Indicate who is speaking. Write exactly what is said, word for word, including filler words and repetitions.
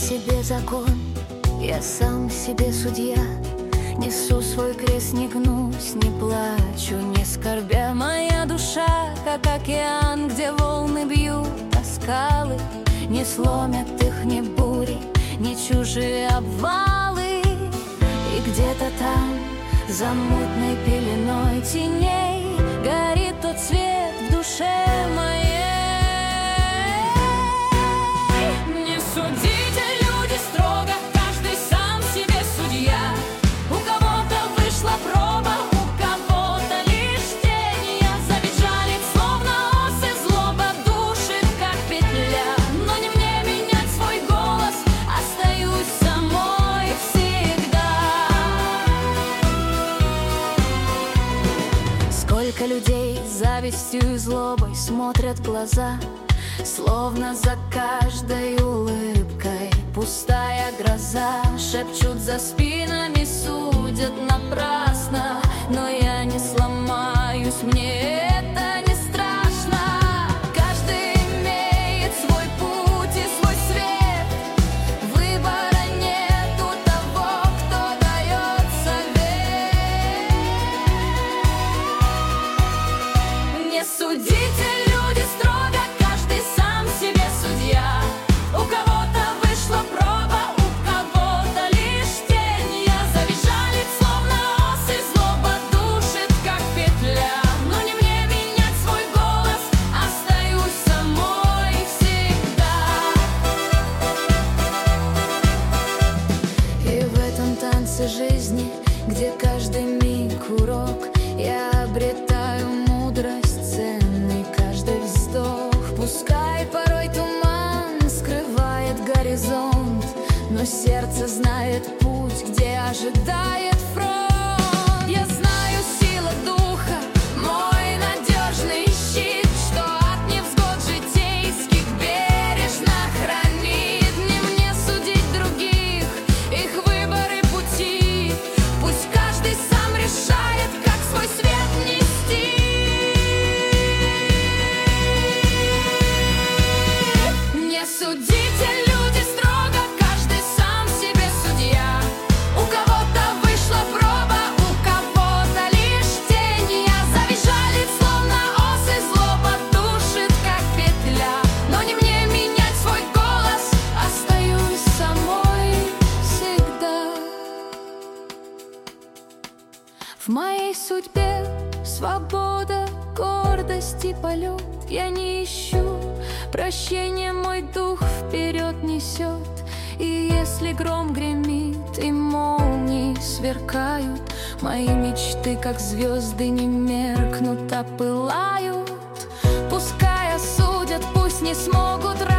Speaker 1: себе закон, я сам себе судья. Несу свой крест, не гнусь, не плачу, не скорбя. Моя душа, как океан, где волны бьют о скалы. Не сломят их ни бури, ни чужие обвалы. И где-то там, за мутной пеленой теней, горит тот свет в душе моей. Не судите, люди, строго, каждый сам себе судья. У кого-то вышла проба, у кого-то лишь тень. Я завет жалит, словно осы, злоба душит, как петля. Но не мне менять свой голос, остаюсь самой всегда. Сколько людей с завистью и злобой смотрят в глаза, словно за каждой улыбкой пустая гроза. Шепчут за спинами, судят напрасно, но я не сломаюсь, мне это не страшно. Каждый имеет свой путь и свой свет, выбора нет у того, кто дает совет. Не судите, люди, строго, каждый сам себе судья. У кого-то вышла проба, у кого-то лишь тень. Я завет жалит, словно осы, злоба душит, как петля. Но не мне менять свой голос, остаюсь самой всегда. И в этом танце жизни, где каждый миг урок, я обретаю мудрость, ценный каждый вздох. Пускай порой туман скрывает горизонт, но сердце знает путь, где ожидает фронт. Я знаю, сила духа — мой надежный щит, что от невзгод житейских бережно хранит. Не мне судить других, их выборы пути. Пусть каждый сам решает, как свой свет нести. Не судите, люди, строго, каждый сам себе судья. У кого-то вышла проба, у кого-то лишь тень. Я завет жалит, словно осы, злоба душит, как петля. Но не мне менять свой голос, остаюсь самой всегда. В моей судьбе свобода, гордость и полет. Я не ищу прощения, мой дух вперед несет. И если гром гремит и молнии сверкают, мои мечты, как звезды, не меркнут, а пылают. Пускай осудят, пусть не смогут